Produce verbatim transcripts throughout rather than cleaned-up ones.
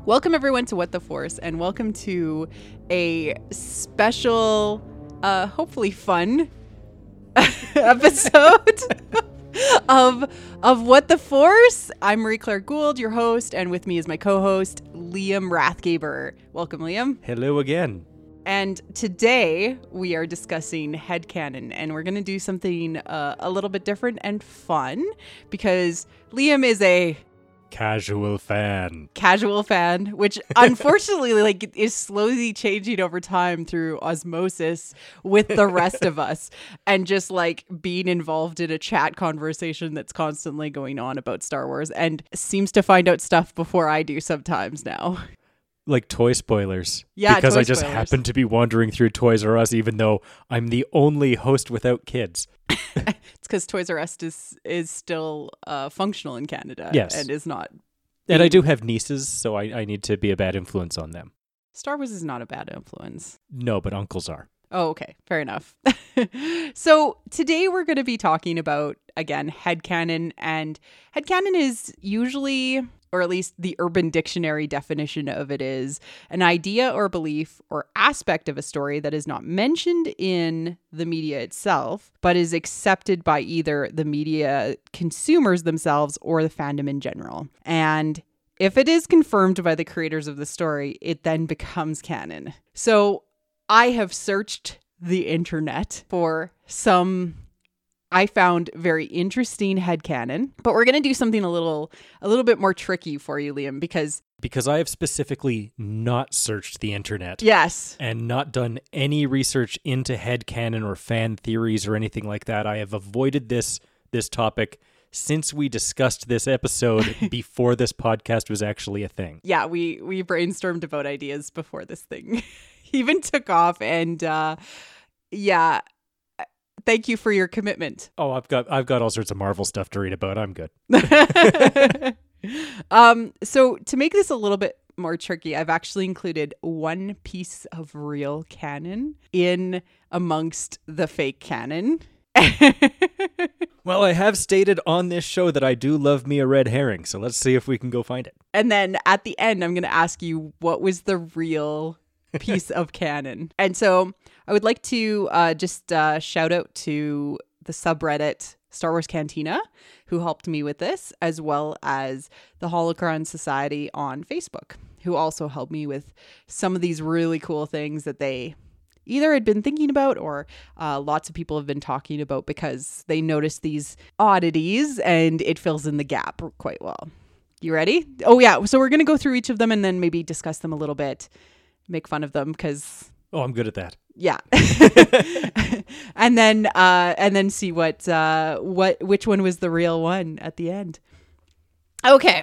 Welcome everyone to What the Force, and welcome to a special, uh, hopefully fun episode of of What the Force. I'm Marie-Claire Gould, your host, and with me is my co-host, Liam Rathgaber. Welcome, Liam. Hello again. And today we are discussing headcanon, and we're going to do something uh, a little bit different and fun because Liam is a Casual fan. Casual fan, which unfortunately like is slowly changing over time through osmosis with the rest of us, and just like being involved in a chat conversation that's constantly going on about Star Wars, and seems to find out stuff before I do sometimes now. Like toy spoilers. Yeah, Because toy I just spoilers. happen to be wandering through Toys R Us, even though I'm the only host without kids. It's because Toys R Us is is still uh, functional in Canada. Yes. And is not. And I do have nieces, so I, I need to be a bad influence on them. Star Wars is not a bad influence. No, but uncles are. Oh, okay. Fair enough. So today we're going to be talking about, again, headcanon. And headcanon is usually, or at least the Urban Dictionary definition of it is, an idea or belief or aspect of a story that is not mentioned in the media itself, but is accepted by either the media consumers themselves or the fandom in general. And if it is confirmed by the creators of the story, it then becomes canon. So I have searched the internet for some I found very interesting headcanon, but we're going to do something a little a little bit more tricky for you, Liam, because Because I have specifically not searched the internet. yes, And not done any research into headcanon or fan theories or anything like that. I have avoided this this topic since we discussed this episode before this podcast was actually a thing. yeah, we we brainstormed about ideas before this thing even took off, and uh, yeah, thank you for your commitment. Oh, I've got I've got all sorts of Marvel stuff to read about. I'm good. um, so to make this a little bit more tricky, I've actually included one piece of real canon in amongst the fake canon. Well, I have stated on this show that I do love me a red herring, so let's see if we can go find it. And then at the end, I'm going to ask you, what was the real piece of canon? And so I would like to uh, just uh, shout out to the subreddit Star Wars Cantina, who helped me with this, as well as the Holocron Society on Facebook, who also helped me with some of these really cool things that they either had been thinking about or uh, lots of people have been talking about because they noticed these oddities and it fills in the gap quite well. You ready? Oh, yeah. So we're going to go through each of them and then maybe discuss them a little bit, make fun of them because... Oh, I'm good at that. Yeah. and then uh, and then see what uh, what which one was the real one at the end. Okay.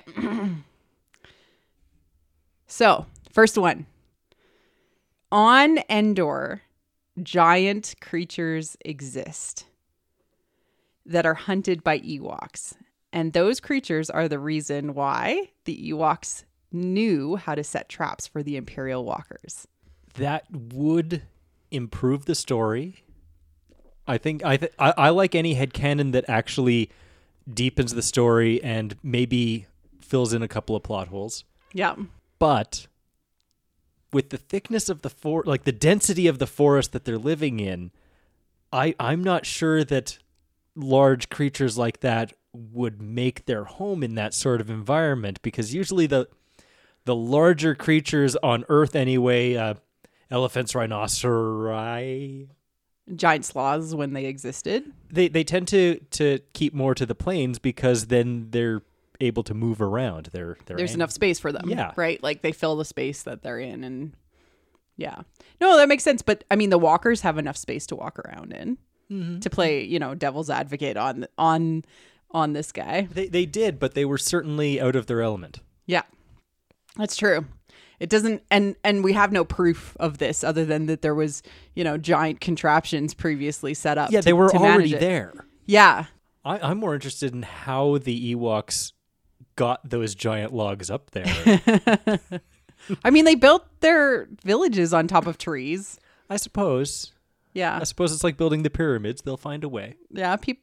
So, first one. On Endor, giant creatures exist that are hunted by Ewoks. And those creatures are the reason why the Ewoks knew how to set traps for the Imperial walkers. That would improve the story. I think I th- I, I like any headcanon that actually deepens the story and maybe fills in a couple of plot holes. Yeah. But with the thickness of the for like the density of the forest that they're living in, I I'm not sure that large creatures like that would make their home in that sort of environment, because usually the the larger creatures on Earth anyway, uh, elephants, rhinoceri, Giant sloths when they existed. they they tend to to keep more to the plains because then they're able to move around. They're, they're There's ang- enough space for them. Yeah. Right? Like they fill the space that they're in, and yeah. No, that makes sense. But I mean, the walkers have enough space to walk around in Mm-hmm. to play, you know, devil's advocate on on on this guy. They they did, but they were certainly out of their element. Yeah. That's true. It doesn't, and and we have no proof of this other than that there was, you know, giant contraptions previously set up. Yeah, to- they were to manage already it. there. Yeah. I, I'm more interested in how the Ewoks got those giant logs up there. I mean, they built their villages on top of trees. I suppose. Yeah. I suppose it's like building the pyramids. They'll find a way. Yeah. Pe-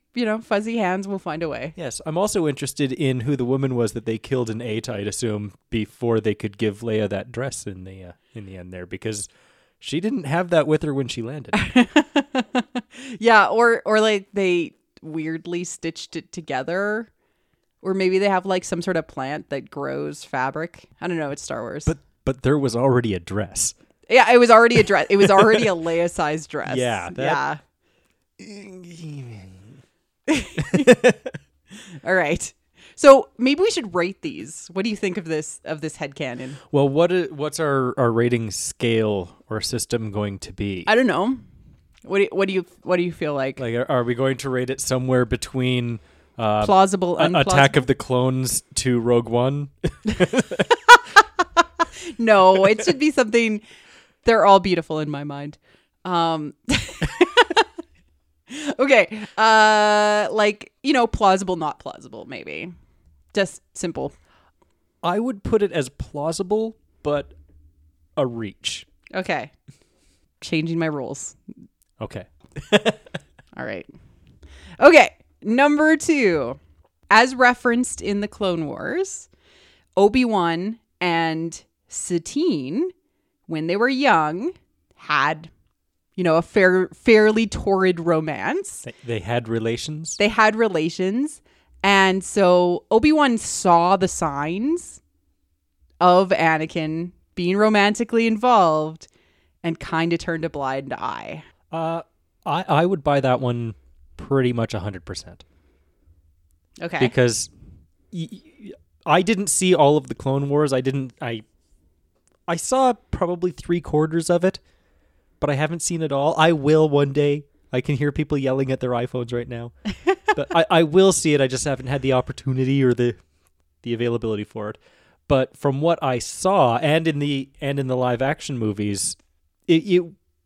you know, fuzzy hands will find a way. Yes, I'm also interested in who the woman was that they killed and ate, I'd assume, before they could give Leia that dress in the uh, in the end there, because she didn't have that with her when she landed. Yeah, or or like they weirdly stitched it together. Or maybe they have like some sort of plant that grows fabric. I don't know, it's Star Wars. But but there was already a dress. Yeah, it was already a dress. It was already a Leia-sized dress. Yeah, that- yeah. All right. So maybe we should rate these. What do you think of this of this headcanon? Well, what is, what's our, our rating scale or system going to be? I don't know. What do you, what do you what do you feel like? Like, are, are we going to rate it somewhere between uh, Plausible, a- unplausible? Attack of the Clones to Rogue One? No, it should be something. They're all beautiful in my mind. Um, okay, uh, like you know, plausible, not plausible, maybe. Just simple. I would put it as plausible, but a reach. Okay, changing my rules. Okay. All right. Okay, number two. As referenced in the Clone Wars, Obi-Wan and Satine, when they were young, had, you know, a fair, fairly torrid romance. They, they had relations. They had relations. And so Obi-Wan saw the signs of Anakin being romantically involved and kind of turned a blind eye. Uh, I, I would buy that one pretty much one hundred percent. Okay. Because y- y- I didn't see all of the Clone Wars. I didn't... I I saw probably three quarters of it, but I haven't seen it all. I will one day. I can hear people yelling at their iPhones right now. But I, I will see it. I just haven't had the opportunity or the the availability for it. But from what I saw, and in the and in the live action movies, it, it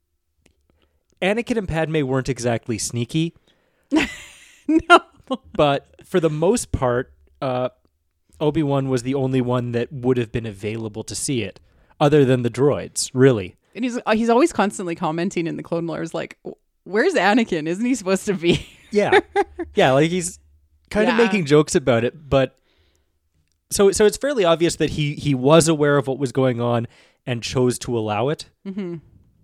Anakin and Padme weren't exactly sneaky. No. But for the most part, uh, Obi-Wan was the only one that would have been available to see it, other than the droids, really. And he's he's always constantly commenting in the Clone Wars, like, where's Anakin? Isn't he supposed to be? Yeah. Yeah, like he's kind Yeah. of making jokes about it, but so so it's fairly obvious that he he was aware of what was going on and chose to allow it. Mm-hmm.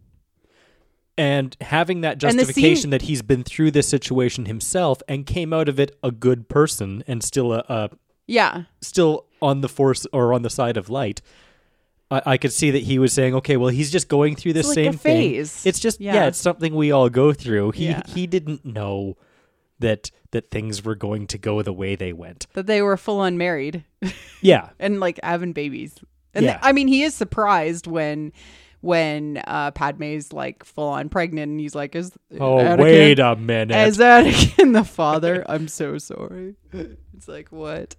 And having that And the justification scene- that he's been through this situation himself and came out of it a good person and still a, a Yeah. still on the force or on the side of light. I, I could see that he was saying, okay, well, he's just going through this It's like a same thing. phase. It's just, yeah. Yeah. it's something we all go through. He Yeah. he didn't know that that things were going to go the way they went. That they were full on married Yeah. and like having babies. And Yeah. th- I mean, he is surprised when when uh, Padme's like full on pregnant and he's like, is Oh, Anakin, wait a minute. is Anakin the father? I'm so sorry. It's like, what?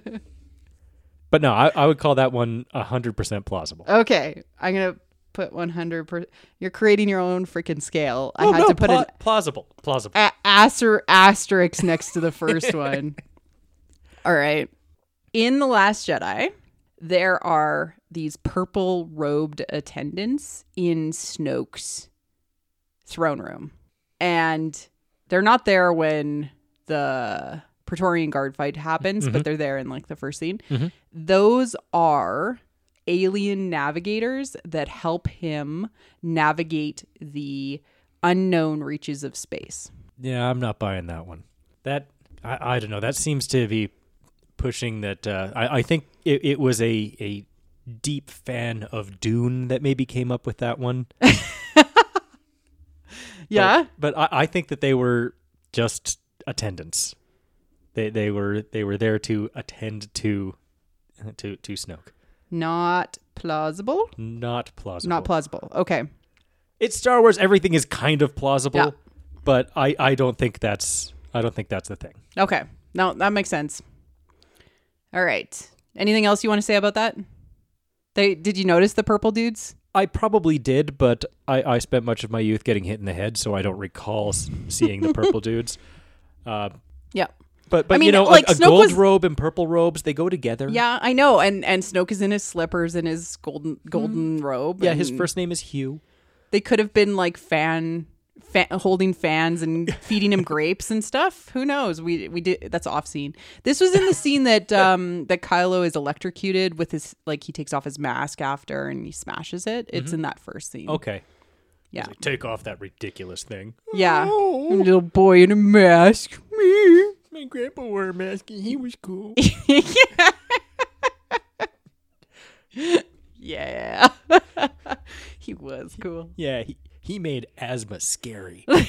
But no, I, I would call that one one hundred percent plausible. Okay. I'm going to put one hundred percent. You're creating your own freaking scale. I Oh, had no, to put pla- an plausible. Plausible. a- aster- asterisk next to the first one. All right. In The Last Jedi, there are these purple robed attendants in Snoke's throne room. And they're not there when the Praetorian Guard fight happens, Mhm. but they're there in like the first scene. Mhm. Those are alien navigators that help him navigate the unknown reaches of space. Yeah, I'm not buying that one. That I, I don't know. That seems to be pushing that. Uh, I, I think it, it was a a deep fan of Dune that maybe came up with that one. Yeah. But, but I, I think that they were just attendants. They they were they were there to attend to to to Snoke. Not plausible. Not plausible. Not plausible. Okay. It's Star Wars. Everything is kind of plausible, Yeah. but I, I don't think that's I don't think that's the thing. Okay. No, that makes sense. All right. Anything else you want to say about that? They did you notice the purple dudes? I probably did, but I, I spent much of my youth getting hit in the head, so I don't recall s- seeing the purple dudes. Uh, Yeah. but but I mean, you know, like, a, a Snoke gold was- robe and purple robes, they go together. Yeah, I know. And and Snoke is in his slippers and his golden golden robe. Yeah, his and first name is Hugh. They could have been like fan fa- holding fans and feeding him grapes and stuff. Who knows? We we did that's off scene. This was in the scene that um that Kylo is electrocuted with his like he takes off his mask after and he smashes it. It's mm-hmm. in that first scene. Okay. Yeah. Like, take off that ridiculous thing. Yeah. Oh. A little boy in a mask. Me. My grandpa wore a mask and he was cool. Yeah. He was cool. Yeah, he, he made asthma scary. All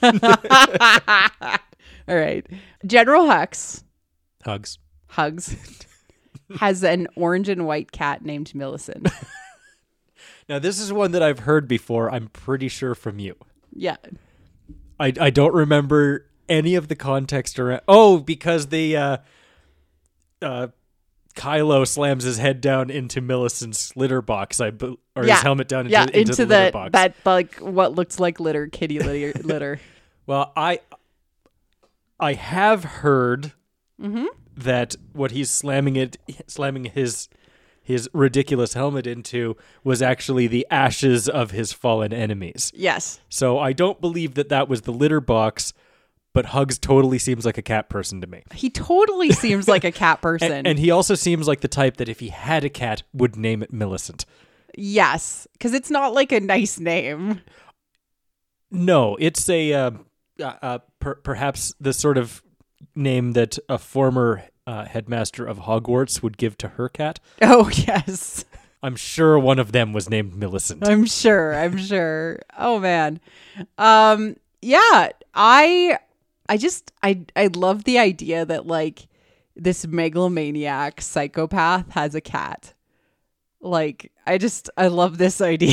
right. General Hux. Hugs. Hugs. Has an orange and white cat named Millicent. Now, this is one that I've heard before, I'm pretty sure from you. Yeah. I, I don't remember any of the context around. Oh, because the uh, uh, Kylo slams his head down into Millicent's litter box, I be- or yeah. his helmet down into, yeah, into, into the, the litter box. That like what looks like litter, kitty litter. litter. Well, I I have heard mm-hmm. that what he's slamming it, slamming his his ridiculous helmet into was actually the ashes of his fallen enemies. Yes. So I don't believe that that was the litter box, but Hugs totally seems like a cat person to me. He totally seems like a cat person. and, and he also seems like the type that if he had a cat, would name it Millicent. Yes, because it's not like a nice name. No, it's a uh, uh, uh, per- perhaps the sort of name that a former uh, headmaster of Hogwarts would give to her cat. Oh, yes. I'm sure one of them was named Millicent. I'm sure. I'm sure. Oh, man. Um, yeah, I I just, I, I love the idea that, like, this megalomaniac psychopath has a cat. Like, I just, I love this idea.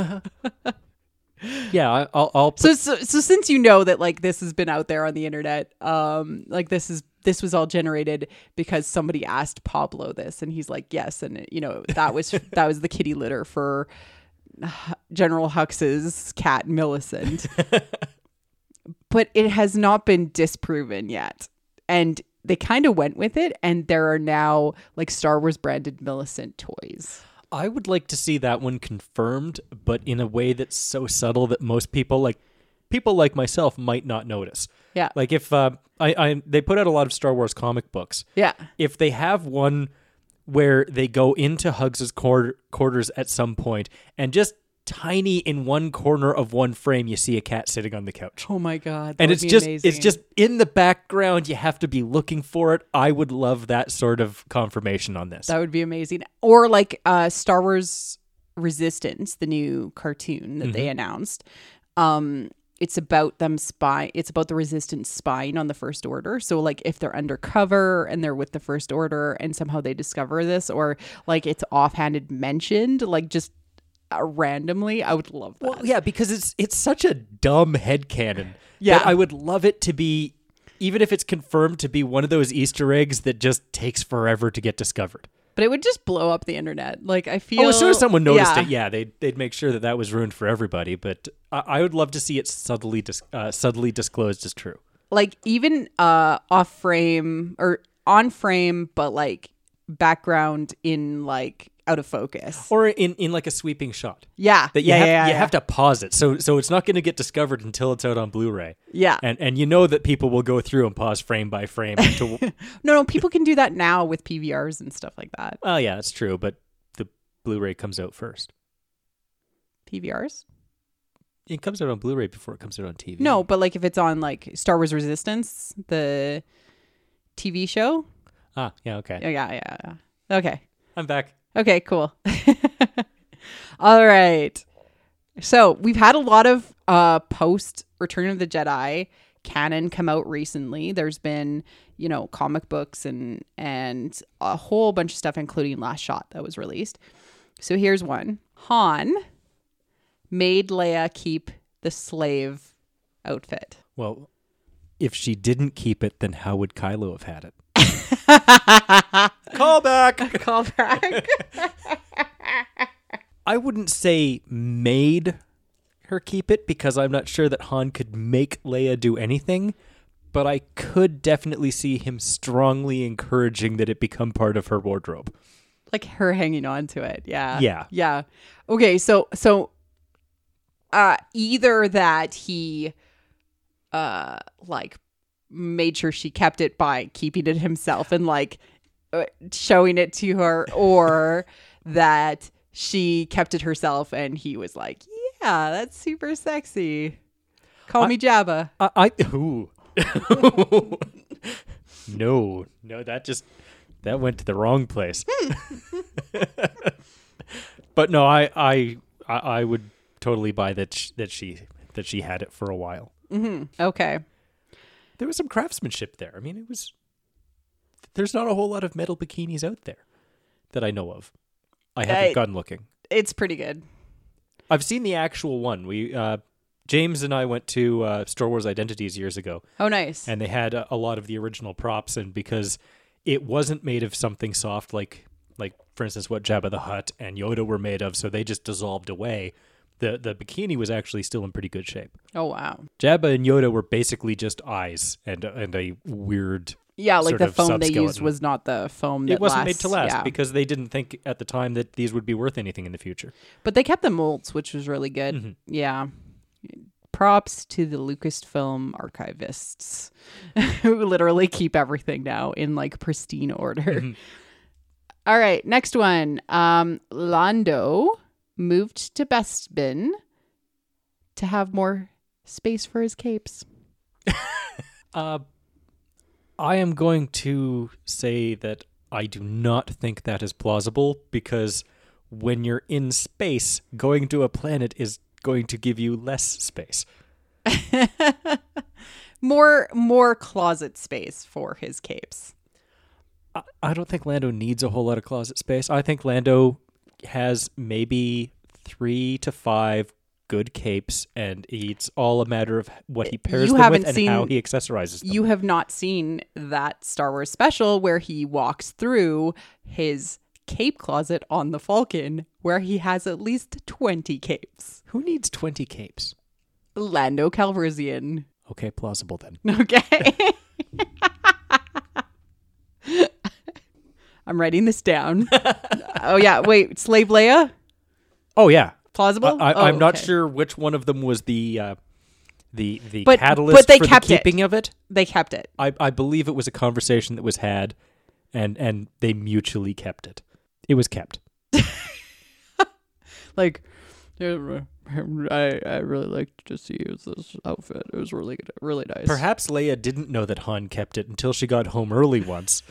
Yeah, I, I'll. I'll put- so, so, so since you know that like this has been out there on the internet, um, like this is this was all generated because somebody asked Pablo this, and he's like, yes, and you know that was that was the kitty litter for General Hux's cat Millicent, but it has not been disproven yet, and they kind of went with it, and there are now like Star Wars branded Millicent toys. I would like to see that one confirmed, but in a way that's so subtle that most people, like people like myself, might not notice. Yeah. Like if uh, I, I, they put out a lot of Star Wars comic books. Yeah. If they have one where they go into Hugs' quar- quarters at some point, and just tiny in one corner of one frame, you see a cat sitting on the couch. Oh my god! That and would it's be just amazing. it's just in the background. You have to be looking for it. I would love that sort of confirmation on this. That would be amazing. Or like uh, Star Wars Resistance, the new cartoon that mm-hmm. they announced. Um, it's about them spy. It's about the Resistance spying on the First Order. So like if they're undercover and they're with the First Order and somehow they discover this, or like it's offhanded mentioned, like just. Uh, randomly, I would love that. Well, yeah, because it's it's such a dumb headcanon. Yeah. That I would love it to be, even if it's confirmed to be one of those Easter eggs that just takes forever to get discovered. But it would just blow up the internet. Like, I feel... Oh, as soon as someone noticed yeah. it, yeah, they'd, they'd make sure that that was ruined for everybody. But I, I would love to see it subtly dis- uh, subtly disclosed as true. Like, even uh, off-frame, or on-frame, but, like, background in, like... out of focus, or in, in like a sweeping shot. Yeah, that you yeah, have yeah, you yeah. have to pause it, so so it's not going to get discovered until it's out on Blu-ray. Yeah, and and you know that people will go through and pause frame by frame. To... no, no, people can do that now with P V Rs and stuff like that. Well, yeah, that's true, but the Blu-ray comes out first. P V Rs? It comes out on Blu-ray before it comes out on T V. No, but like if it's on like Star Wars Resistance, the T V show. Ah, yeah, okay. Yeah, yeah, yeah. yeah. Okay, I'm back. Okay, cool. All right. So we've had a lot of uh, post Return of the Jedi canon come out recently. There's been, you know, comic books and and a whole bunch of stuff, including Last Shot that was released. So here's one. Han made Leia keep the slave outfit. Well, if she didn't keep it, then how would Kylo have had it? Call back. Call back. I wouldn't say made her keep it because I'm not sure that Han could make Leia do anything, but I could definitely see him strongly encouraging that it become part of her wardrobe. Like her hanging on to it. Yeah. Yeah. Yeah. Okay, so so uh, either that he, uh, like, made sure she kept it by keeping it himself and like uh, showing it to her, or that she kept it herself and he was like, "Yeah, that's super sexy. Call I, me Jabba." I, I ooh. no, no, that just that went to the wrong place. But no, I, I, I, I would totally buy that sh- that she that she had it for a while. Mm-hmm. Okay. There was some craftsmanship there. I mean, it was. There's not a whole lot of metal bikinis out there that I know of. I haven't I, gone looking. It's pretty good. I've seen the actual one. We uh, James and I went to uh, Star Wars Identities years ago. Oh, nice. And they had a, a lot of the original props, and because it wasn't made of something soft like, like for instance, what Jabba the Hutt and Yoda were made of, so they just dissolved away. The the bikini was actually still in pretty good shape. Oh, wow. Jabba and Yoda were basically just eyes and and a weird Yeah, like sort the of foam they used subskeleton. was not the foam that It wasn't lasts. made to last Yeah. because they didn't think at the time that these would be worth anything in the future. But they kept the molds, which was really good. Mm-hmm. Yeah. Props to the Lucasfilm archivists who literally keep everything now in like pristine order. Mm-hmm. All right, next one. Um, Lando moved to Bespin to have more space for his capes. Uh, I am going to say that I do not think that is plausible because when you're in space, going to a planet is going to give you less space. more more closet space for his capes. I, I don't think Lando needs a whole lot of closet space. I think Lando has maybe three to five good capes, and it's all a matter of what he pairs You them haven't with and seen- how he accessorizes them. You have not seen that Star Wars special where he walks through his cape closet on the Falcon, where he has at least twenty capes. Who needs twenty capes? Lando Calrissian. Okay, plausible then. Okay. I'm writing this down. Oh, yeah. Wait, Slave Leia? Oh, yeah. Plausible? I, Oh, I'm not okay. sure which one of them was the uh, the the But- catalyst but they for kept the it. keeping of it. They kept it. I, I believe it was a conversation that was had, and and they mutually kept it. It was kept. Like, I, I really liked to see this outfit. It was really good, really nice. Perhaps Leia didn't know that Han kept it until she got home early once,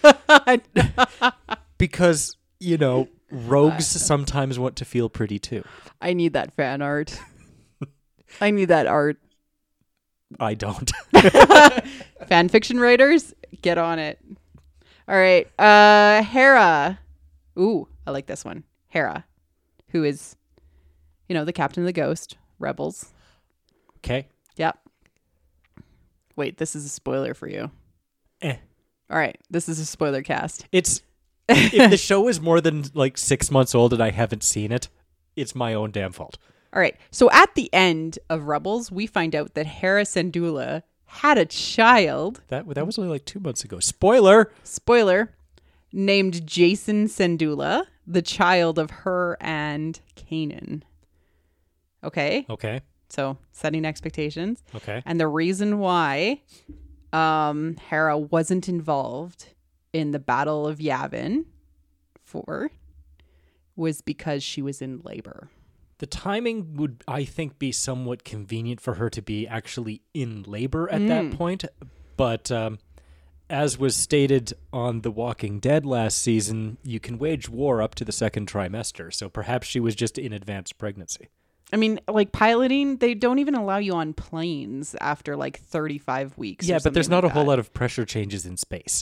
because you know rogues sometimes want to feel pretty too. I need that fan art. I need that art. I don't. Fan fiction writers, get on it. All right. Uh Hera. Ooh, I like this one. Hera, who is, you know, the captain of the Ghost, Rebels. Okay. Yep. Wait, this is a spoiler for you. Eh. All right. This is a spoiler cast. It's if the show is more than like six months old and I haven't seen it, it's my own damn fault. All right. So at the end of Rebels, we find out that Hera Syndulla had a child, That that was only like two months ago. Spoiler. spoiler, named Jason Syndulla, the child of her and Kanan. Okay. Okay. So setting expectations. Okay. And the reason why um, Hera wasn't involved in the Battle of Yavin four was because she was in labor. The timing would, I think, be somewhat convenient for her to be actually in labor at that point. But um, as was stated on The Walking Dead last season, you can wage war up to the second trimester. So perhaps she was just in advanced pregnancy. I mean, like piloting, they don't even allow you on planes after like thirty-five weeks. Yeah, or but there's something not like a whole that. lot of pressure changes in space.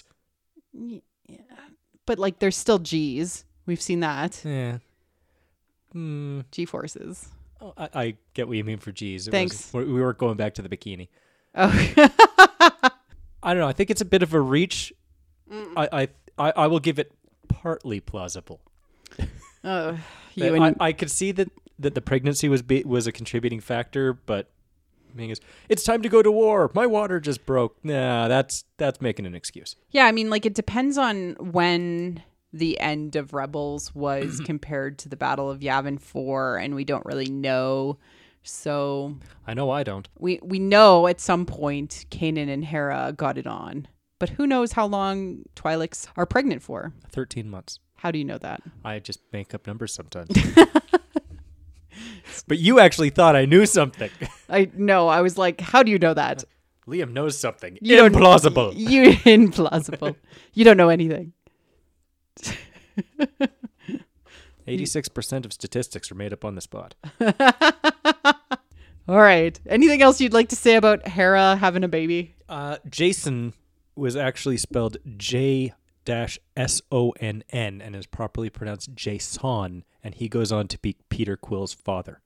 But like, there's still G's. We've seen that. Yeah. Hmm. G forces. Oh, I, I get what you mean for G's. It Thanks. wasn't- we weren't going back to the bikini. Oh, I don't know. I think it's a bit of a reach. I, I I I will give it partly plausible. oh you I, and I could see that, that the pregnancy was be, was a contributing factor, but the thing is, it's time to go to war. My water just broke. Nah, that's that's making an excuse. yeah, I mean, like it depends on when the end of Rebels was compared to the Battle of Yavin four, and we don't really know So I know I don't. we we know at some point Kanan and Hera got it on. But who knows how long Twi'leks are pregnant for? thirteen months. How do you know that? I just make up numbers sometimes. But you actually thought I knew something. I no, I was like, how do you know that? Liam knows something. You don't- Implausible. You implausible. You don't know anything. eighty-six percent of statistics are made up on the spot. All right. Anything else you'd like to say about Hera having a baby? Uh, Jason was actually spelled J S O N N and is properly pronounced Jason, and he goes on to be Peter Quill's father.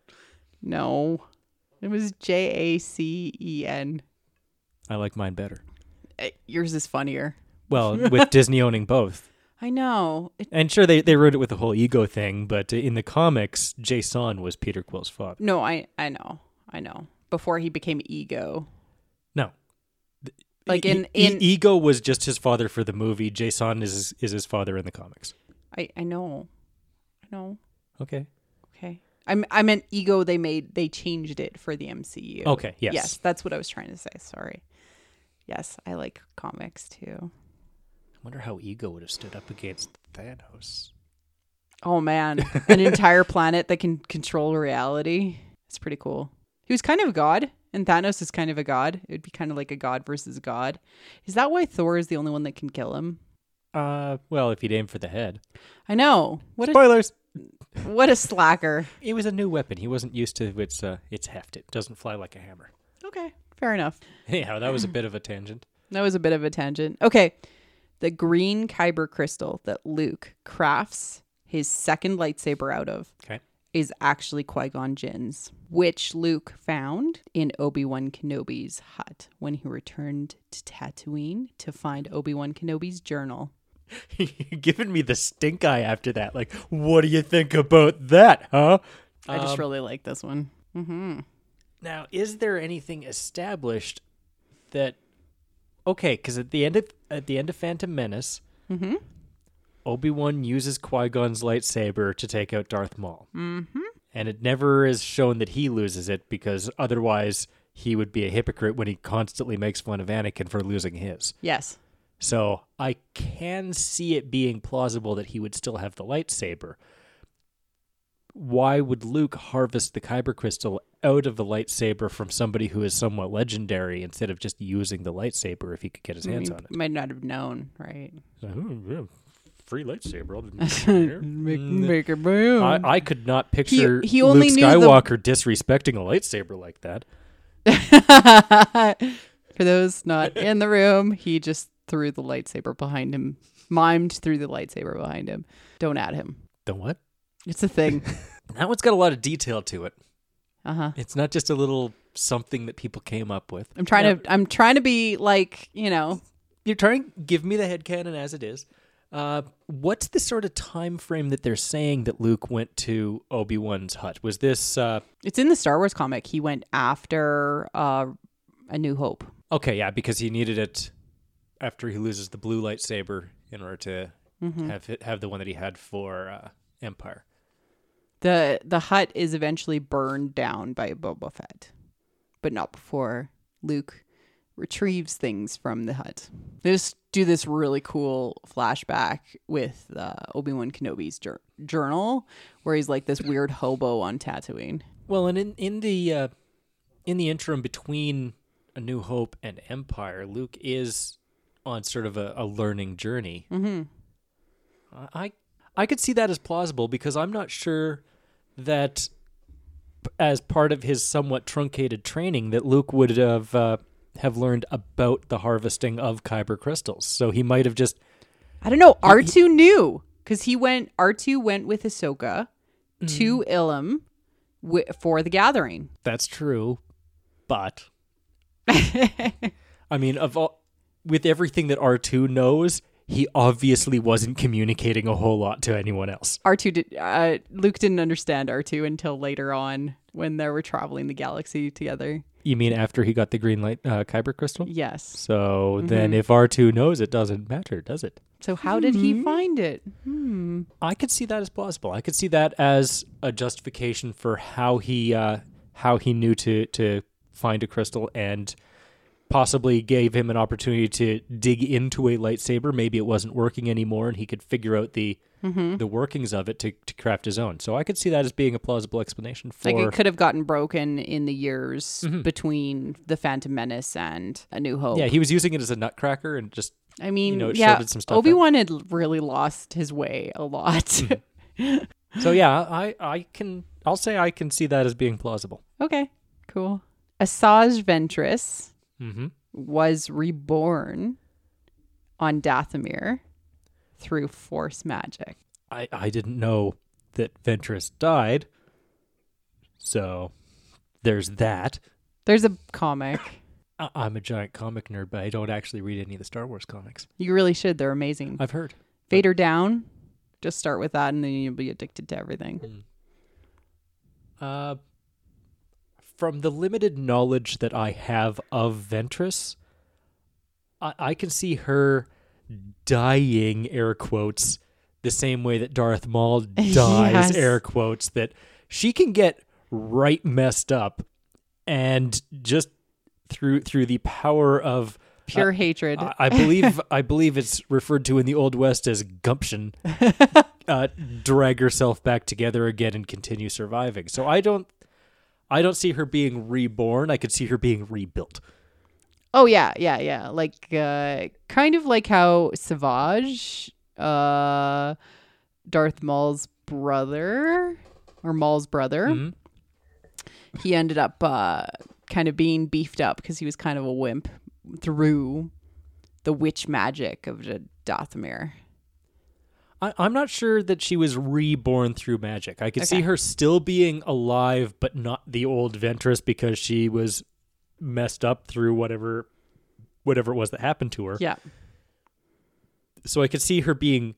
No. It was J A C E N. I like mine better. Eh, Yours is funnier. Well, with Disney owning both. I know. It, And sure, they, they wrote it with the whole ego thing, but in the comics, Jason was Peter Quill's father. no, I I know. I know. Before he became Ego. No. Like E- in E- in Ego was just his father for the movie. Jason is his, is his father in the comics. I I know. I know. Okay. Okay. I I meant Ego they made they changed it for the M C U. Okay, yes. Yes, that's what I was trying to say. Sorry. Yes, I like comics too. I wonder how Ego would have stood up against Thanos. Oh man, an entire planet that can control reality. It's pretty cool. He was kind of a god, and Thanos is kind of a god. It would be kind of like a god versus a god. Is that why Thor is the only one that can kill him? Uh, well, if he'd aim for the head. I know. What a Spoilers! what a slacker. It was a new weapon. He wasn't used to its uh, its heft. It doesn't fly like a hammer. Okay, fair enough. Anyhow, that was a bit of a tangent. That was a bit of a tangent. Okay. The green kyber crystal that Luke crafts his second lightsaber out of Okay. is actually Qui-Gon Jinn's, which Luke found in Obi-Wan Kenobi's hut when he returned to Tatooine to find Obi-Wan Kenobi's journal. You're giving me the stink eye after that. Like, what do you think about that, huh? I just Um, really like this one. Mm-hmm. Now, is there anything established that? Okay, because at the end of at the end of Phantom Menace, Mm-hmm. Obi-Wan uses Qui-Gon's lightsaber to take out Darth Maul, Mm-hmm. and it never is shown that he loses it because otherwise he would be a hypocrite when he constantly makes fun of Anakin for losing his. Yes. So I can see it being plausible that he would still have the lightsaber. Why would Luke harvest the kyber crystal out of the lightsaber from somebody who is somewhat legendary instead of just using the lightsaber if he could get his hands He on it? might not have known, right? So, oh, yeah, free lightsaber. I'll just make, make it boom. I, I could not picture he only Luke knew the- Skywalker disrespecting a lightsaber like that. For those not in the room, he just threw the lightsaber behind him, mimed through the lightsaber behind him. Don't add him. The what? It's a thing. That one's got a lot of detail to it. Uh-huh. It's not just a little something that people came up with. I'm trying Now, to I'm trying to be like, you know, You're trying give me the headcanon as it is. Uh, what's the sort of time frame that they're saying that Luke went to Obi-Wan's hut? Was this uh, it's in the Star Wars comic. He went after uh, A New Hope. okay? Yeah, because he needed it after he loses the blue lightsaber in order to Mm-hmm. have it, have the one that he had for uh, Empire. The the hut is eventually burned down by Boba Fett, but not before Luke retrieves things from the hut. They just do this really cool flashback with uh, Obi-Wan Kenobi's jour- journal, where he's like this weird hobo on Tatooine. Well, and in in the uh, in the interim between A New Hope and Empire, Luke is on sort of a, a learning journey. Mm-hmm. I I could see that as plausible because I'm not sure that p- as part of his somewhat truncated training that Luke would have uh, have learned about the harvesting of kyber crystals. So he might have just I don't know. R two knew because he went. R two went with Ahsoka to Ilum wi- for the gathering. that's true, but I mean of all with everything that R two knows, he obviously wasn't communicating a whole lot to anyone else. R two did. Uh, Luke didn't understand R two until later on when they were traveling the galaxy together. You mean after he got the green light uh, kyber crystal? Yes. So then if R two knows, it doesn't matter, does it? So how did he find it? Hmm. I could see that as plausible. I could see that as a justification for how he uh, how he knew to to find a crystal and possibly gave him an opportunity to dig into a lightsaber. Maybe it wasn't working anymore, and he could figure out the Mm-hmm. the workings of it to, to craft his own. So I could see that as being a plausible explanation for... Like it could have gotten broken in the years Mhm. between The Phantom Menace and A New Hope. Yeah, he was using it as a nutcracker and just... I mean, you know, it yeah, shorted some stuff Obi-Wan had really lost his way a lot. Mhm. So yeah, I, I can... I'll say I can see that as being plausible. Okay, cool. Asajj Ventress Mm-hmm. was reborn on Dathomir through Force magic. I, I didn't know that Ventress died, so there's that. There's a comic. I, I'm a giant comic nerd, but I don't actually read any of the Star Wars comics. You really should. They're amazing. I've heard. Vader down. Just start with that, and then you'll be addicted to everything. Uh, from the limited knowledge that I have of Ventress, I, I can see her dying, air quotes, the same way that Darth Maul dies, Yes. air quotes, that she can get right messed up and just through through the power of Pure uh, hatred. I, I believe I believe it's referred to in the Old West as gumption. uh, drag herself back together again and continue surviving. So I don't, I don't see her being reborn. I could see her being rebuilt. Oh yeah, yeah, yeah. Like uh kind of like how Savage, uh Darth Maul's brother or Maul's brother, Mhm. he ended up uh kind of being beefed up because he was kind of a wimp through the witch magic of the Dathomir. I, I'm not sure that she was reborn through magic. I could see Okay. her still being alive, but not the old Ventress because she was messed up through whatever, whatever it was that happened to her. Yeah. So I could see her being,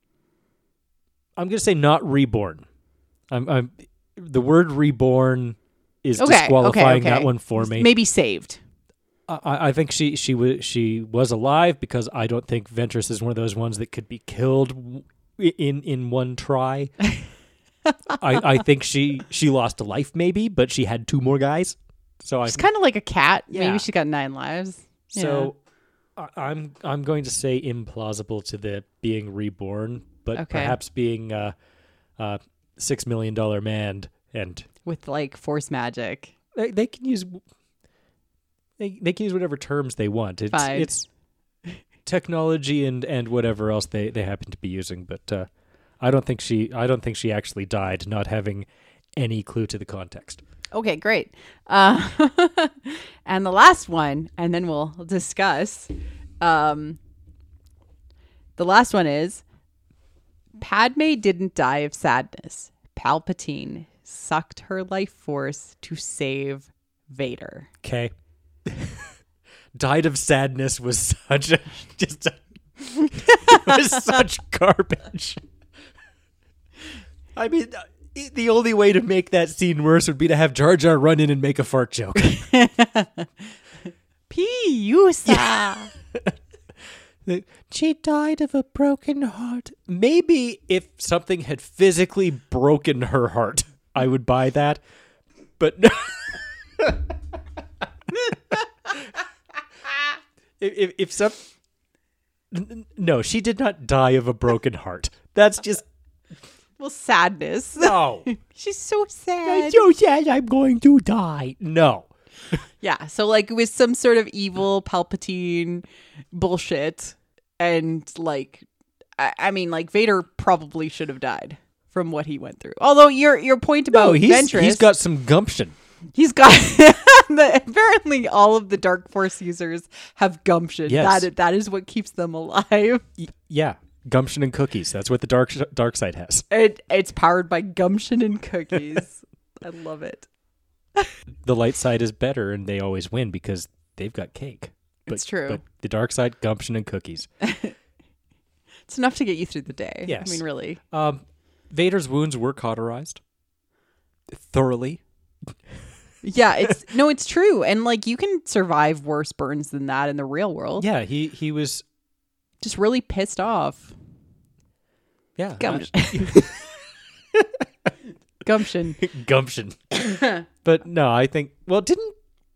I'm going to say not reborn. I'm, I'm the word reborn is Okay, disqualifying okay, that okay. one for me. Maybe saved. I, I think she she was she was alive because I don't think Ventress is one of those ones that could be killed w- in in one try. I, I think she she lost a life maybe, but she had two more guys. So I She's kind of like a cat. Yeah. Maybe she got nine lives. so I, I'm I'm going to say implausible to the being reborn, but Okay. perhaps being uh, uh, six million dollar man and With like force magic. they, they can use they they can use whatever terms they want. It's Fine. it's technology and, and whatever else they, they happen to be using, but uh, I don't think she I don't think she actually died, not having any clue to the context. Okay, great. Uh, and the last one, and then we'll discuss. Um, the last one is Padme didn't die of sadness. Palpatine sucked her life force to save Vader. Okay. Died of sadness was such a just a, was such garbage. I mean, uh, the only way to make that scene worse would be to have Jar Jar run in and make a fart joke. Piusa. She died of a broken heart. Maybe if something had physically broken her heart, I would buy that. But no. if, if if some n- no, she did not die of a broken heart. That's just Well, sadness. no. She's so sad. so sad. I'm going to die. No. Yeah, so like it was some sort of evil Palpatine bullshit, and like, I, I mean, like Vader probably should have died from what he went through. Although your your point about No, he's Ventress, he's got some gumption. he's got the, apparently all of the Dark Force users have gumption. Yes. That that is what keeps them alive. Y- yeah, gumption and cookies. That's what the dark dark side has. It it's powered by gumption and cookies. I love it. The light side is better, and they always win because they've got cake. But, It's true. But the dark side, gumption and cookies. It's enough to get you through the day. Yes. I mean, really. Um, Vader's wounds were cauterized thoroughly. Yeah, it's no, it's true, and like you can survive worse burns than that in the real world. Yeah, he he was. Just really pissed off. Yeah, Gumption. Gumption. gumption. But no, I think well, didn't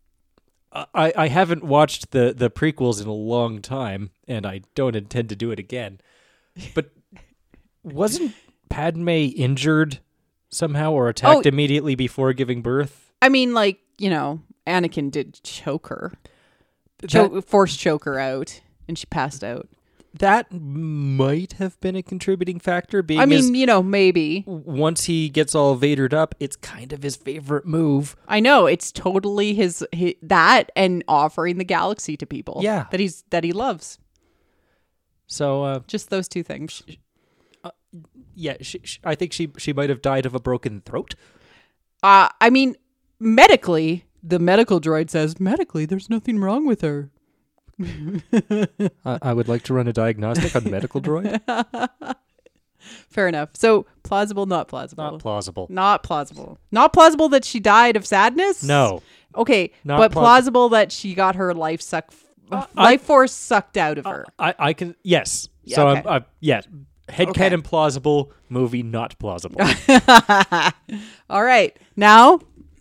I? I haven't watched the the prequels in a long time, and I don't intend to do it again. But wasn't Padme injured somehow or attacked Oh. immediately before giving birth? I mean, like, you know, Anakin did choke her, Cho- force choke her out, and she passed out. That might have been a contributing factor. Being I mean, as you know, maybe. once he gets all Vadered up, it's kind of his favorite move. I know it's totally his, his that and offering the galaxy to people. Yeah. that he's that he loves. So, uh, Just those two things. yeah, she, she, I think she she might have died of a broken throat. Uh, I mean, medically, the medical droid says medically, there's nothing wrong with her. I, I would like to run a diagnostic on Medical Droid. Fair enough. So plausible, not plausible. Not plausible. Not plausible. Not plausible that she died of sadness. No. Okay, Not but plaus- plausible that she got her life suck, Uh, life I- force sucked out of her. I, I can yes. Yeah, so okay. I'm uh, yeah. Headcanon Okay. plausible, movie not plausible. All right, now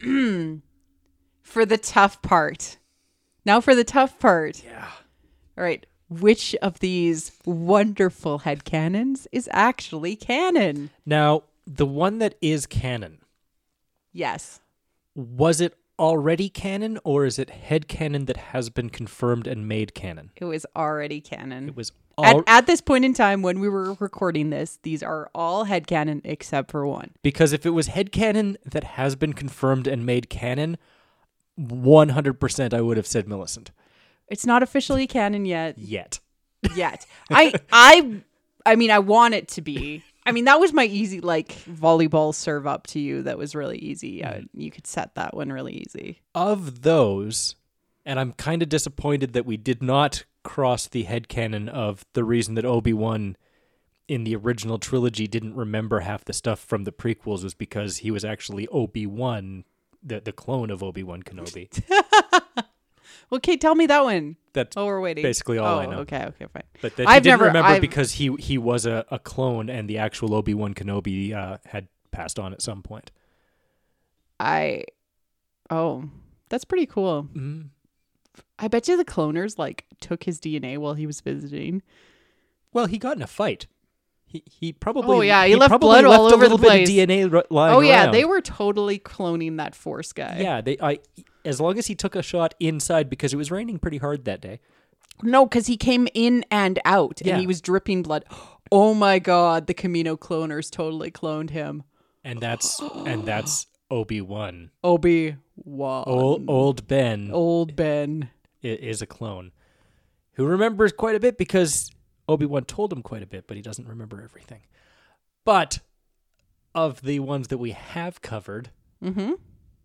for the tough part. Now for the tough part. Yeah. All right. Which of these wonderful headcanons is actually canon? Now, the one that is canon, Yes. was it already canon or is it headcanon that has been confirmed and made canon? It was already canon. It was At, all at this point in time, when we were recording this, these are all headcanon except for one. because if it was headcanon that has been confirmed and made canon, one hundred percent I would have said Millicent. It's not officially canon yet. Yet. Yet. I I I mean I want it to be. I mean that was my easy like volleyball serve up to you. That was really easy. Uh, you could set that one really easy. Of those, and I'm kind of disappointed that we did not cross the headcanon of the reason that Obi-Wan in the original trilogy didn't remember half the stuff from the prequels was because he was actually Obi-Wan, the, the clone of Obi-Wan Kenobi. Well, okay, tell me that one. That's Oh, we're waiting. basically all oh, I know. Okay, okay, fine. But that he I've didn't never- remember I've- because he he was a, a clone and the actual Obi-Wan Kenobi uh, had passed on at some point. I oh, that's pretty cool. Mm. I bet you the cloners like took his D N A while he was visiting. Well, he got in a fight. He he probably Oh, yeah, he left probably blood left all a over little the bit place. of D N A r- lying Oh yeah, around. they were totally cloning that Force guy. Yeah, they. I as long as he took a shot inside because it was raining pretty hard that day. No, because he came in and out, Yeah. and he was dripping blood. Oh my god, the Camino cloners totally cloned him. And that's and that's Obi-Wan. Obi Wan, Old, old Ben old Ben. i- is a clone who remembers quite a bit because Obi-Wan told him quite a bit, but he doesn't remember everything. But of the ones that we have covered, Mm-hmm.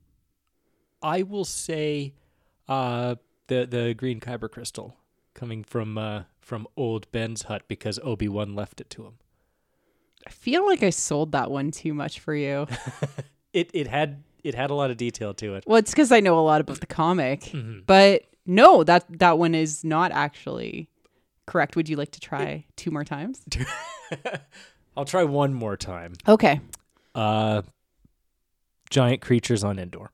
I will say uh, the the green kyber crystal coming from uh, from old Ben's hut because Obi-Wan left it to him. I feel like I sold that one too much for you. It it had it had a lot of detail to it. Well, it's because I know a lot about the comic, Mhm. but no, that that one is not actually correct. Would you like to try two more times? I'll try one more time. Okay. Uh, giant creatures on Endor.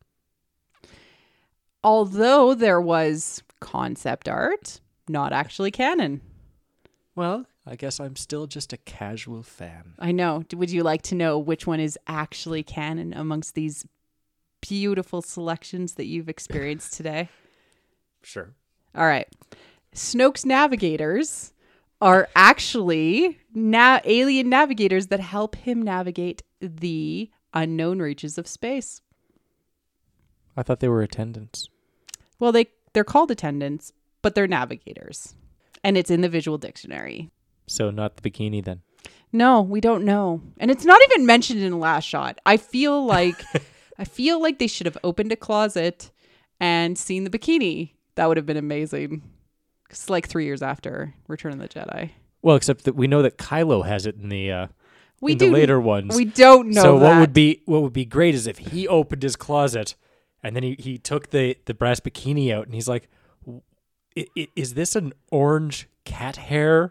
Although there was concept art, not actually canon. Well, I guess I'm still just a casual fan. I know. Would you like to know which one is actually canon amongst these beautiful selections that you've experienced today? Sure. All right. Snoke's navigators are actually na- alien navigators that help him navigate the unknown reaches of space. I thought they were attendants. Well, they, they're called attendants, but they're navigators. And it's in the visual dictionary. So not the bikini then. No, we don't know. And it's not even mentioned in the last shot. I feel like I feel like they should have opened a closet and seen the bikini. That would have been amazing. It's like three years after Return of the Jedi. Well, except that we know that Kylo has it in the uh, We in do the later ones. We don't know so that. what would be what would be great is if he opened his closet and then he, he took the, the brass bikini out and he's like, I, I, is this an orange cat hair?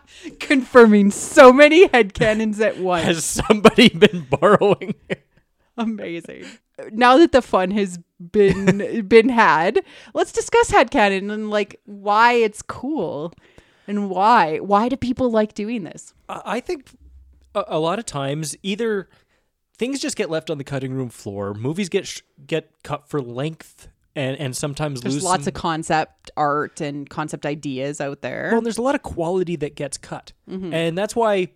Confirming so many headcanons at once. Has somebody been borrowing it? Amazing. Now that the fun has been been had, let's discuss headcanon and like why it's cool and why. Why do people like doing this? I I think a, a lot of times either things just get left on the cutting room floor, movies get sh- get cut for length, and, and sometimes There's lose lots some- of concept art and concept ideas out there. Well, there's a lot of quality that gets cut, Mm-hmm. and that's why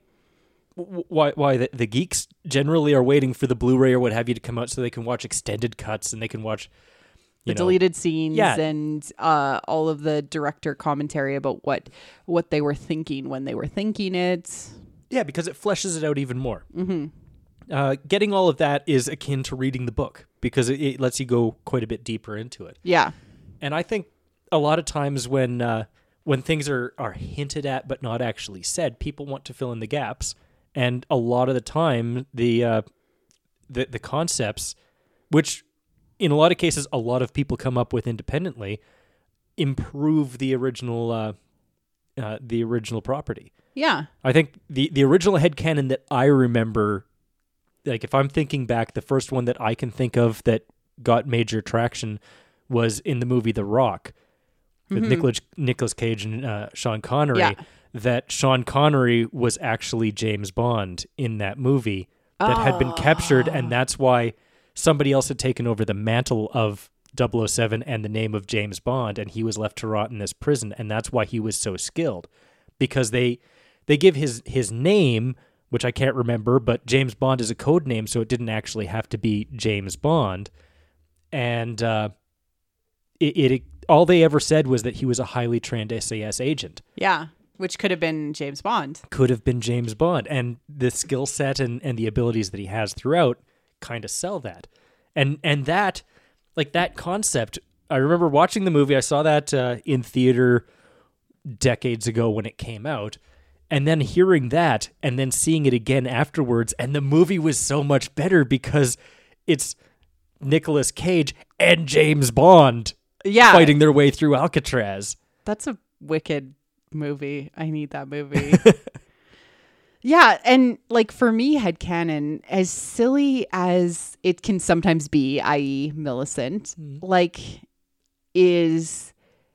why why the, the geeks generally are waiting for the Blu-ray or what have you to come out so they can watch extended cuts and they can watch the you know, deleted scenes Yeah. and uh, all of the director commentary about what what they were thinking when they were thinking it. yeah, because it fleshes it out even more. Mm-hmm. Uh, getting all of that is akin to reading the book because it, it lets you go quite a bit deeper into it. Yeah. And I think a lot of times when uh, when things are, are hinted at but not actually said, people want to fill in the gaps. And a lot of the time, the uh, the the concepts, which in a lot of cases a lot of people come up with independently, improve the original uh, uh, the original property. Yeah. I think the the original headcanon that I remember, like if I'm thinking back, the first one that I can think of that got major traction was in the movie The Rock with Mm-hmm. Nicolas Nicolas Cage and uh, Sean Connery. Yeah. That Sean Connery was actually James Bond in that movie that had been captured, and that's why somebody else had taken over the mantle of double oh seven and the name of James Bond, and he was left to rot in this prison, and that's why he was so skilled, because they they give his his name, which I can't remember, but James Bond is a code name, so it didn't actually have to be James Bond, and uh, it, it all they ever said was that he was a highly trained S A S agent. Yeah. Which could have been James Bond. Could have been James Bond, and the skill set and, and the abilities that he has throughout kind of sell that. And and that, like that concept, I remember watching the movie, I saw that uh, in theater decades ago when it came out, and then hearing that, and then seeing it again afterwards, and the movie was so much better because it's Nicolas Cage and James Bond Yeah. fighting their way through Alcatraz. That's a wicked movie. I need that movie. Yeah, and like for me, headcanon, as silly as it can sometimes be, that is. Millicent, Mm. like is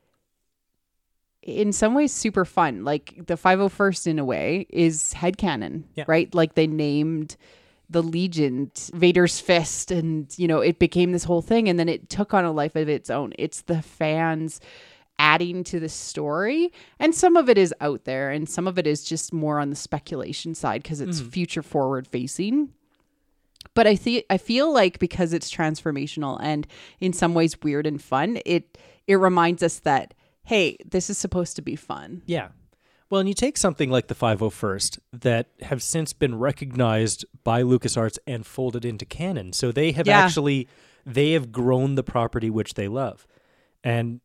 in some ways super fun. Like the five oh first in a way is headcanon, Yeah. right? Like they named the Legion Vader's Fist, and you know, it became this whole thing, and then it took on a life of its own. It's the fans adding to the story, and some of it is out there and some of it is just more on the speculation side because it's Mm-hmm. future forward facing. But I think I feel like because it's transformational and in some ways weird and fun, it it reminds us that hey, this is supposed to be fun. Yeah. Well, and you take something like the five oh first that have since been recognized by LucasArts and folded into canon. So they have Yeah. actually, they have grown the property which they love. And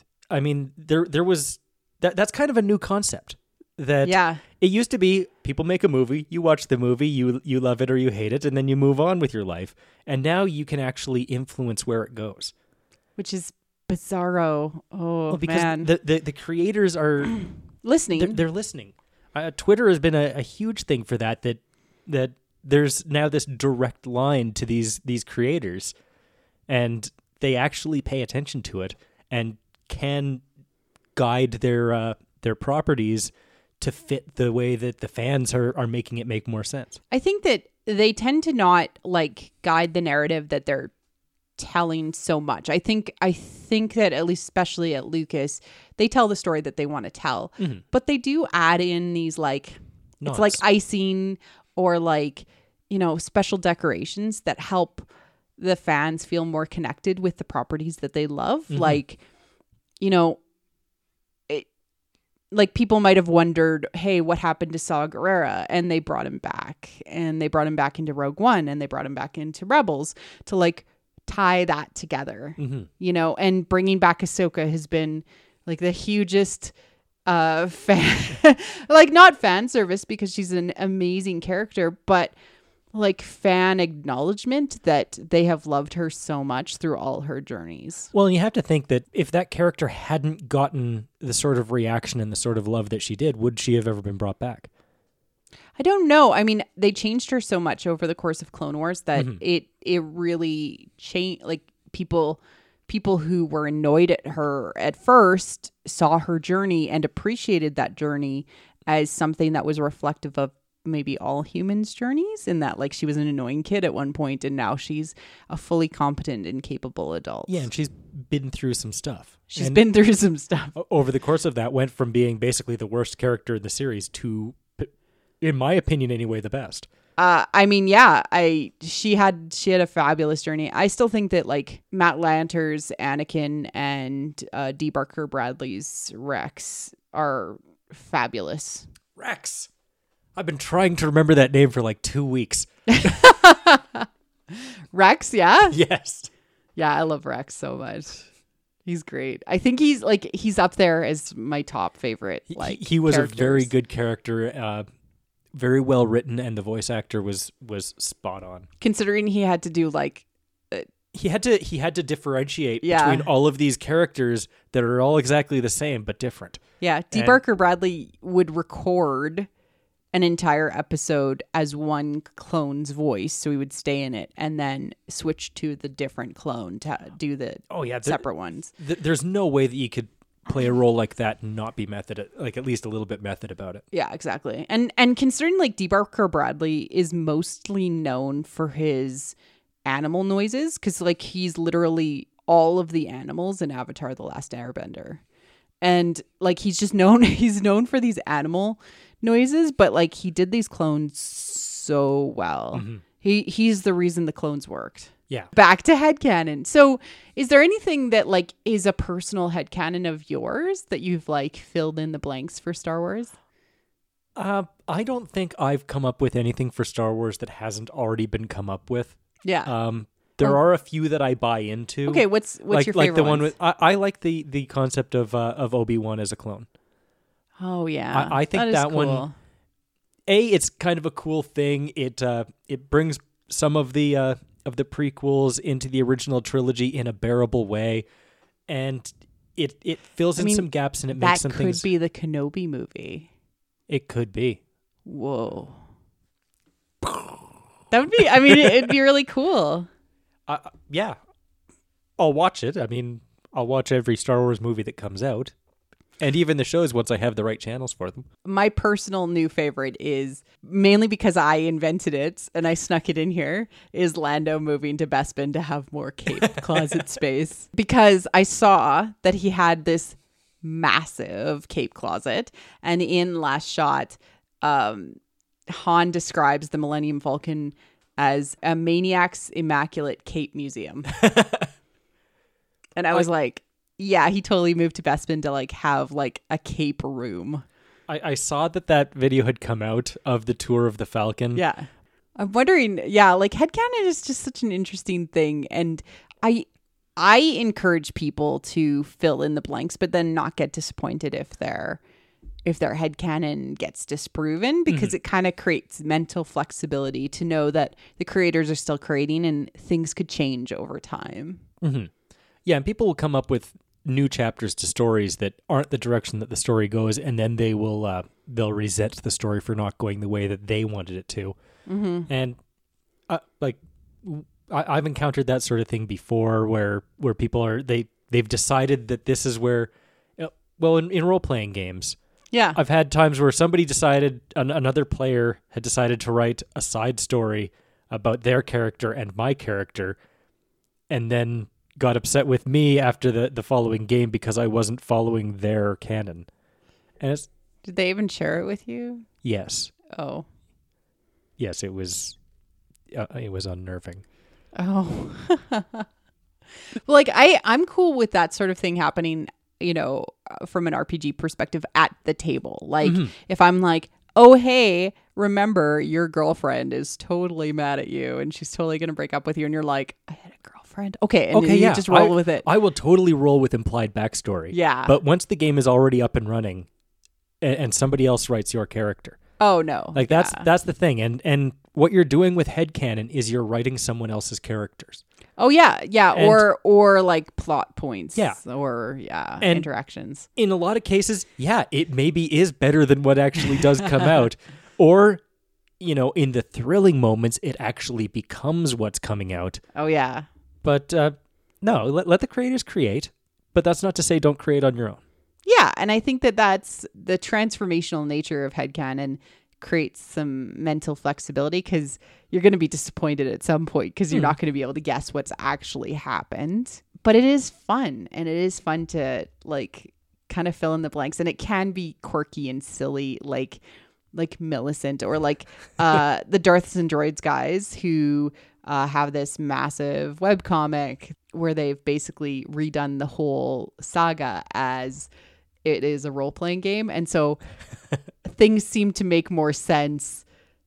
I mean, there there was, that that's kind of a new concept. That Yeah. it used to be people make a movie, you watch the movie, you you love it or you hate it, and then you move on with your life. And now you can actually influence where it goes. Which is bizarro. Oh, Well, because man. the, the, the creators are... Listening. They're, they're listening. Uh, Twitter has been a, a huge thing for that. That that there's now this direct line to these these creators, and they actually pay attention to it and can guide their uh, their properties to fit the way that the fans are are making it make more sense. I think that they tend to not like guide the narrative that they're telling so much. I think I think that at least especially at Lucas, they tell the story that they want to tell. Mm-hmm. But they do add in these like Nods. it's like icing or like, you know, special decorations that help the fans feel more connected with the properties that they love. Mm-hmm. Like, you know, it, like people might have wondered, hey, what happened to Saw Gerrera? And they brought him back, and they brought him back into Rogue One, and they brought him back into Rebels to like tie that together, Mm-hmm. you know, and bringing back Ahsoka has been like the hugest uh fan, like not fan service because she's an amazing character, but like fan acknowledgement that they have loved her so much through all her journeys. Well, and you have to think that if that character hadn't gotten the sort of reaction and the sort of love that she did, would she have ever been brought back? I don't know. I mean, they changed her so much over the course of Clone Wars that Mhm. it it really changed. Like people people who were annoyed at her at first saw her journey and appreciated that journey as something that was reflective of maybe all humans' journeys, in that like she was an annoying kid at one point and now she's a fully competent and capable adult. Yeah, and she's been through some stuff. She's And been through some stuff. o- over the course of that, went from being basically the worst character in the series to, p- in my opinion anyway, the best. Uh, I mean, yeah, I she had she had a fabulous journey. I still think that like Matt Lanter's Anakin and uh, D. Barker Bradley's Rex are fabulous. Rex. I've been trying to remember that name for like two weeks. Rex, yeah, Yes. yeah, I love Rex so much. He's great. I think he's like he's up there as my top favorite. He- Like he, he was characters. a very good character, uh, very well written, and the voice actor was was spot on. considering he had to do like He had to he had to differentiate Yeah. between all of these characters that are all exactly the same but different. yeah, D. And- Barker Bradley would record an entire episode as one clone's voice, so he would stay in it and then switch to the different clone to do the Oh yeah, there- separate ones. th- there's no way that you could play a role like that and not be method, like at least a little bit method about it. Yeah, exactly. And and considering like D. Barker Bradley is mostly known for his animal noises, because like he's literally all of the animals in Avatar: The Last Airbender. And like he's just known he's known for these animal noises, but like he did these clones so well. Mhm. He he's the reason the clones worked. Yeah. Back to headcanon. So is there anything that like is a personal headcanon of yours that you've like filled in the blanks for Star Wars? Uh, I don't think I've come up with anything for Star Wars that hasn't already been come up with. Yeah. Um, there Oh. are a few that I buy into. Okay, what's what's like your like favorite the one ones? with I, I like the the concept of uh, of Obi-Wan as a clone. Oh yeah, I- I think is that one- cool. A, it's kind of a cool thing. It uh, it brings some of the uh, of the prequels into the original trilogy in a bearable way, and it it fills I in mean, some gaps and it That makes some could things. be the Kenobi movie. It could be. Whoa, that would be. I mean, it, it'd be really cool. Uh, yeah, I'll watch it. I mean, I'll watch every Star Wars movie that comes out, and even the shows once I have the right channels for them. My personal new favorite is mainly because I invented it and I snuck it in here. Is Lando moving to Bespin to have more cape closet space, because I saw that he had this massive cape closet, and in Last Shot, um, Han describes the Millennium Falcon as a maniac's immaculate cape museum. And I was like, yeah, he totally moved to Bespin to like have like a cape room. I, I saw that that video had come out of the tour of the Falcon. Yeah. I'm wondering, yeah, like headcanon is just such an interesting thing. And I I encourage people to fill in the blanks, but then not get disappointed if their if their headcanon gets disproven, because it kind of creates mental flexibility to know that the creators are still creating and things could change over time. Mm-hmm. Yeah, and people will come up with new chapters to stories that aren't the direction that the story goes, and then they will uh, they'll resent the story for not going the way that they wanted it to. Mm-hmm. And uh, like I, I've encountered that sort of thing before, where where people are they they've decided that this is where, uh, well, in, in role playing games, Yeah. I've had times where somebody decided an, another player had decided to write a side story about their character and my character, and then got upset with me after the, the following game because I wasn't following their canon. And it's Did they even share it with you? yes, Oh. yes, it was uh, it was unnerving. Oh. Well, like I I'm cool with that sort of thing happening, you know, uh, from an R P G perspective at the table. Like Mhm. if I'm like, "Oh, hey, remember your girlfriend is totally mad at you and she's totally going to break up with you," and you're like, "I had a girlfriend." Okay, and Okay, you yeah, just roll I- with it. I will totally roll with implied backstory. Yeah. But once the game is already up and running, and, and somebody else writes your character, Oh, no. like that's Yeah. that's the thing. And and what you're doing with headcanon is you're writing someone else's characters. Oh, yeah. Yeah, And- or or like plot points. Yeah. Or yeah, And- interactions. In a lot of cases, yeah, it maybe is better than what actually does come out, or you know, in the thrilling moments, it actually becomes what's coming out. Oh, yeah. But uh, no, let, let the creators create. But that's not to say don't create on your own. Yeah, and I think that that's the transformational nature of headcanon creates some mental flexibility, because you're going to be disappointed at some point because you're mm. not going to be able to guess what's actually happened. But it is fun, and it is fun to like kind of fill in the blanks, and it can be quirky and silly, like like Millicent or like uh, the Darths and Droids guys who uh, have this massive webcomic where they've basically redone the whole saga as it is a role-playing game. And so things seem to make more sense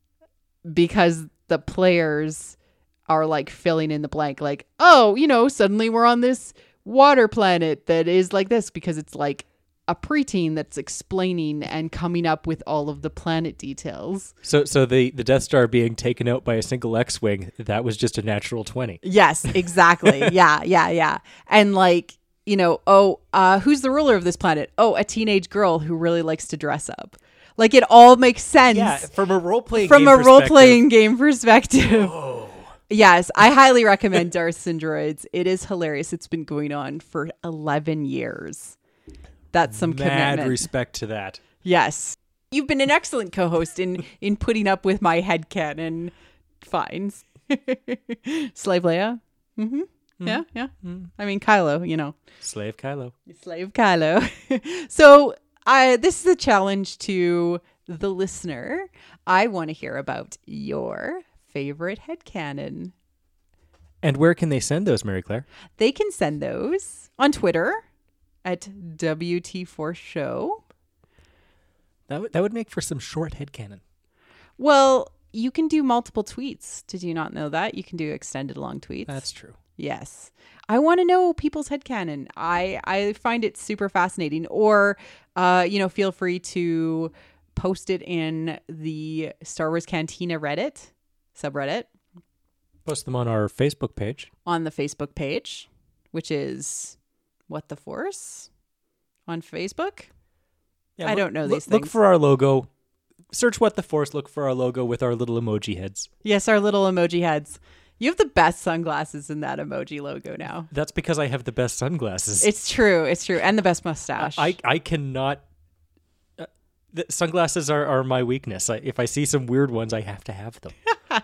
because the players are like filling in the blank, like, oh, you know, suddenly we're on this water planet that is like this, because it's like a preteen that's explaining and coming up with all of the planet details. So so the, the Death Star being taken out by a single X-Wing, that was just a natural twenty. Yes, exactly. yeah, yeah, yeah. And like, you know, oh, uh, who's the ruler of this planet? Oh, a teenage girl who really likes to dress up. Like, it all makes sense. Yeah, from a role-playing from game a role-playing game perspective. Whoa. Yes, I highly recommend Darths and Droids. It is hilarious. It's been going on for eleven years. That's some Mad commitment. respect to that. Yes. You've been an excellent co-host in, in putting up with my headcanon finds. Slave Leia? Mm-hmm. Mm-hmm. Yeah, yeah. Mm-hmm. I mean, Kylo, you know. Slave Kylo. Slave Kylo. So I, this is a challenge to the listener. I want to hear about your favorite headcanon. And where can they send those, Mary Claire? They can send those on Twitter at W T four Show. That, w- that would make for some short headcanon. Well, you can do multiple tweets. Did you not know that? You can do extended long tweets. That's true. Yes. I want to know people's headcanon. I, I find it super fascinating. Or, uh, you know, feel free to post it in the Star Wars Cantina Reddit, subreddit. Post them on our Facebook page. On the Facebook page, which is What the Force on Facebook. Yeah, I look, don't know these look, things. Look for our logo. Search What the Force. Look for our logo with our little emoji heads. Yes, our little emoji heads. You have the best sunglasses in that emoji logo now. That's because I have the best sunglasses. It's true. It's true. And the best mustache. I, I cannot... Uh, the sunglasses are, are my weakness. I, if I see some weird ones, I have to have them.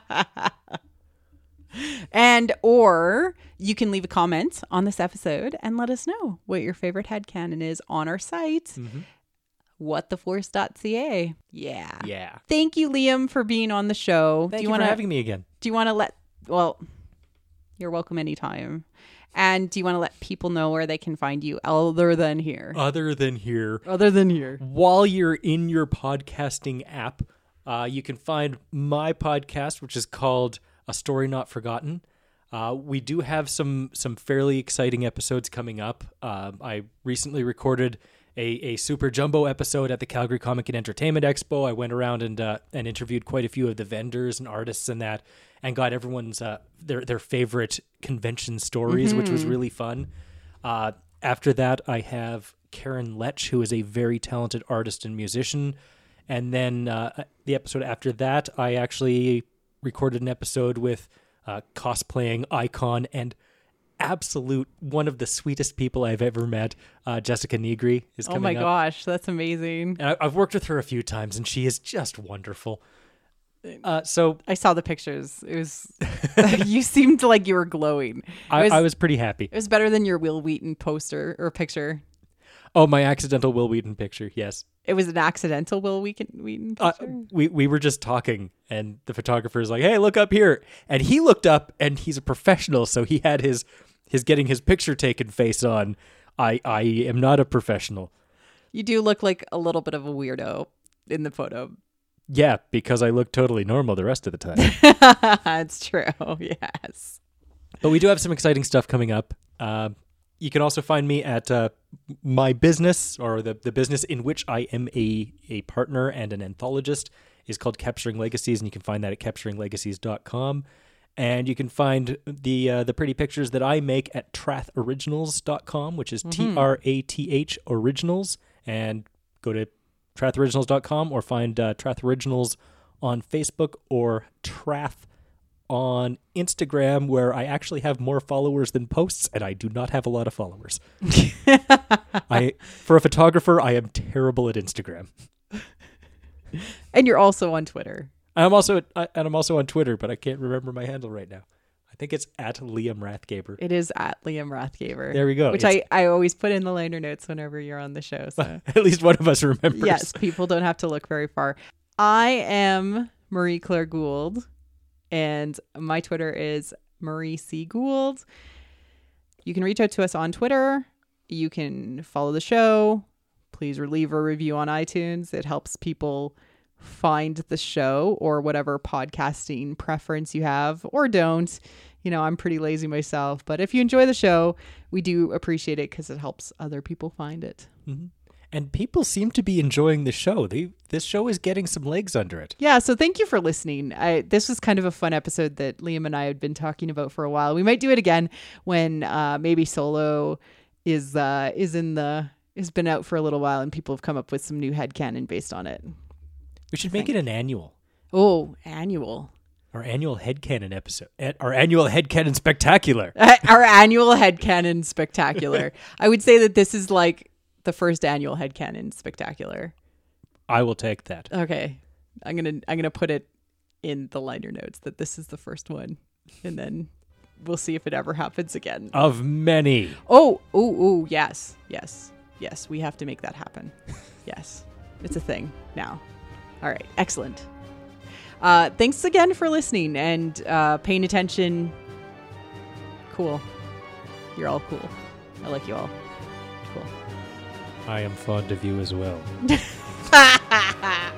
And or you can leave a comment on this episode and let us know what your favorite headcanon is on our site. Mm-hmm. what the force dot c a. Yeah. Yeah. Thank you, Liam, for being on the show. Thank do you, you wanna, for having me again. Do you want to let... Well, you're welcome anytime. And do you want to let people know where they can find you other than here? Other than here. Other than here. While you're in your podcasting app, uh, you can find my podcast, which is called A Story Not Forgotten. Uh, we do have some some fairly exciting episodes coming up. Uh, I recently recorded a, a super jumbo episode at the Calgary Comic and Entertainment Expo. I went around and uh, and interviewed quite a few of the vendors and artists and that, and got everyone's uh, their their favorite convention stories, mm-hmm. which was really fun. Uh, after that, I have Karen Lech, who is a very talented artist and musician. And then uh, the episode after that, I actually recorded an episode with uh, cosplaying icon and absolute one of the sweetest people I've ever met. Uh, Jessica Negri is coming up. Oh my up. gosh, that's amazing. And I, I've worked with her a few times, and she is just wonderful. Uh, so I saw the pictures. It was you seemed like you were glowing. I was, I was pretty happy. It was better than your Will Wheaton poster or picture. Oh, my accidental Will Wheaton picture. Yes. It was an accidental Will Wheaton, Wheaton picture? Uh, we, we were just talking, and the photographer is like, hey, look up here. And he looked up, and he's a professional, so he had his his getting his picture taken face on. I, I am not a professional. You do look like a little bit of a weirdo in the photo. Yeah, because I look totally normal the rest of the time. It's true, yes. But we do have some exciting stuff coming up. Uh, you can also find me at uh, my business, or the, the business in which I am a, a partner and an anthologist, is called Capturing Legacies, and you can find that at capturing legacies dot com. And you can find the uh, the pretty pictures that I make at trath originals dot com, which is mm-hmm. T R A T H Originals, and go to trath originals dot com or find uh, Trath Originals on Facebook or Trath on Instagram, where I actually have more followers than posts, and I do not have a lot of followers. I, for a photographer, I am terrible at Instagram. And you're also on Twitter. I'm also and I'm also on Twitter, but I can't remember my handle right now. I think it's at Liam Rathgaber. It is at Liam Rathgaber. There we go. Which I, I always put in the liner notes whenever you're on the show. So at least one of us remembers. Yes, people don't have to look very far. I am Marie Claire Gould, and my Twitter is Marie C. Gould. You can reach out to us on Twitter. You can follow the show. Please leave a review on iTunes. It helps people find the show or whatever podcasting preference you have or don't. You know, I'm pretty lazy myself, but if you enjoy the show, we do appreciate it because it helps other people find it. Mm-hmm. And people seem to be enjoying the show. They this show is getting some legs under it. Yeah, so thank you for listening. I, this was kind of a fun episode that Liam and I had been talking about for a while. We might do it again when uh, maybe Solo is uh, is in the has been out for a little while and people have come up with some new headcanon based on it. We should make it an annual. Oh, annual. Our annual headcanon episode. Our annual headcanon spectacular. Our annual headcanon spectacular. I would say that this is like the first annual headcanon spectacular. I will take that. Okay. I'm going to I'm going to put it in the liner notes that this is the first one, and then we'll see if it ever happens again. Of many. Oh, oh, oh, yes. Yes. Yes, we have to make that happen. Yes. It's a thing now. All right. Excellent. Uh, thanks again for listening and uh, paying attention. Cool. You're all cool. I like you all. Cool. I am fond of you as well.